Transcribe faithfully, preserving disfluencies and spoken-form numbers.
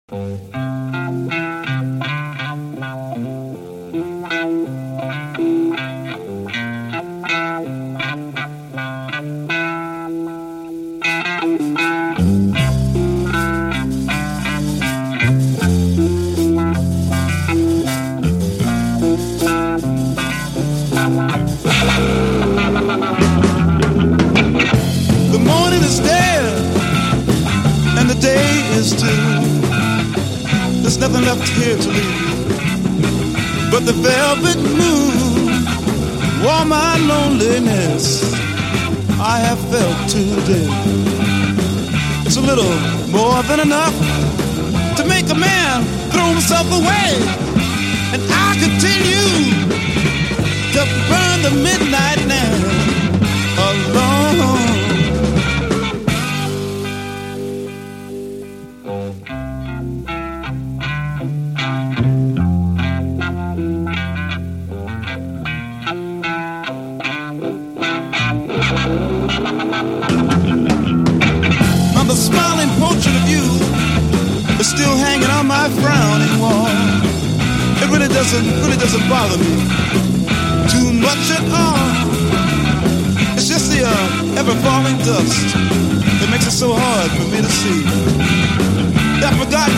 Nothing left here to leave but the velvet moon. Warm my loneliness I have felt today. It's a little more than enough to make a man throw himself away. And I continue to burn the midnight lamp alone. Still hanging on my frowning wall. It really doesn't, really doesn't bother me too much at all. It's just the uh, ever-falling dust that makes it so hard for me to see. That forgotten